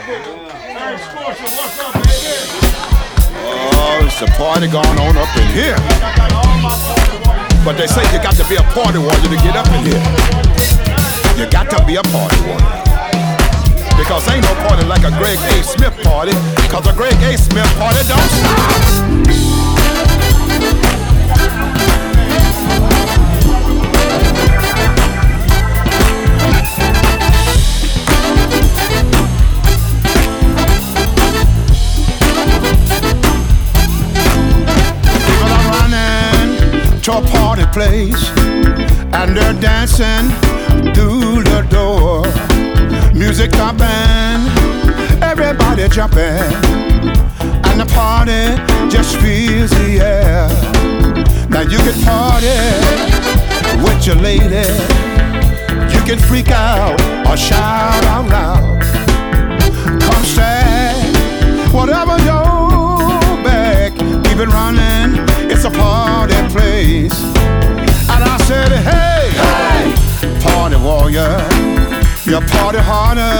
Hey, Scorcher, what's up, baby? Oh, it's a party going on up in here. But they say you got to be a party warrior to get up in here. You got to be a party warrior. Because ain't no party like a Greg A. Smith party. Cause a Greg A. Smith party don't stop. To a party place, and they're dancing through the door. Music thumping, everybody jumping, and the party just fills the air. Now you can party with your lady, you can freak out or shout out loud. Come stand, whatever your back, keep it running. It's a party place. And I said, hey, hey, party warrior, you party harder.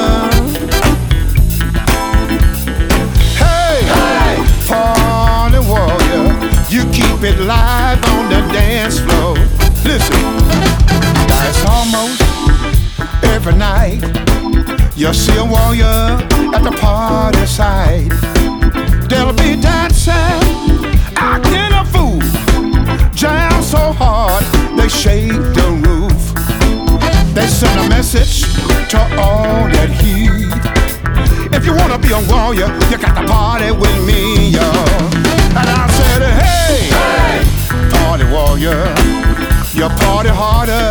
Hey, hey, party warrior, you keep it live on the dance floor. Listen, now it's almost every night you'll see a warrior at the party side. They'll be dancing, acting a fool, jam so hard they shake the roof. They send a message to all that heat. If you wanna be a warrior, you got to party with me, yo. And I said, hey, hey, party warrior, you party harder.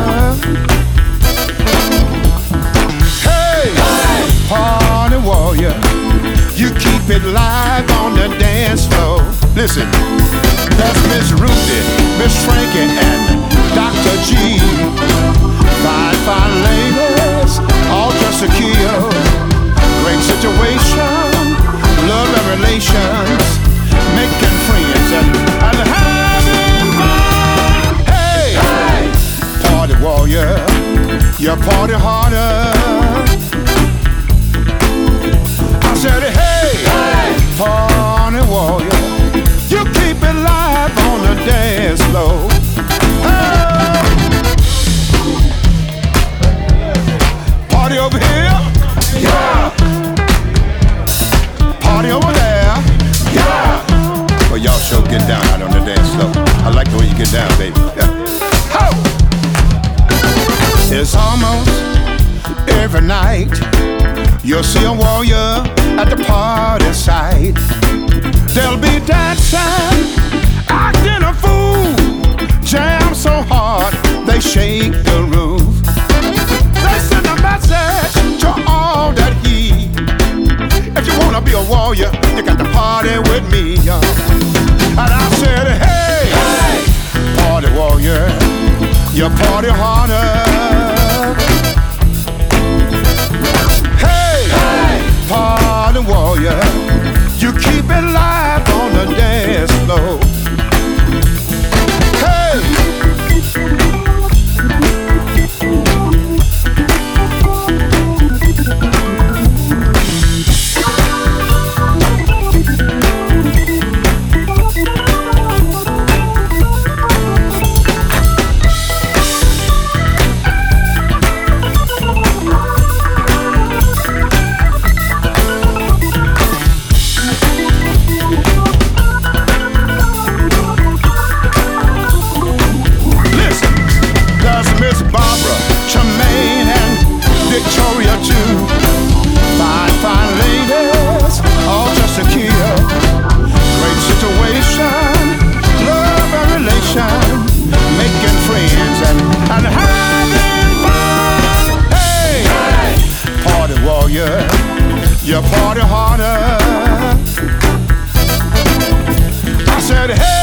Hey, hey, party warrior, you keep it live on the dance floor. Listen, that's Miss Ruthie, Miss Frankie, and Dr. G. Fine, fine ladies, all just a kill. Great situation, love and relations, making friends and having fun. Hey, hey, party warrior, you party harder. I said, hey, hey, party warrior, you keep it live on the dance floor. Hey. Party over here, yeah. Party over there, yeah. Well, y'all sure get down out on the dance floor. I like the way you get down, baby. Yeah. It's almost every night you'll see a warrior at the party side. They'll be dancing, acting a fool, jam so hard they shake the roof. They send a message to all that heat. If you wanna be a warrior, you got to party with me, y'all. And I said, hey, hey, party warrior, you party harder. Party warrior, you keep it live on the dance floor. Hey! You party harder. I said, hey.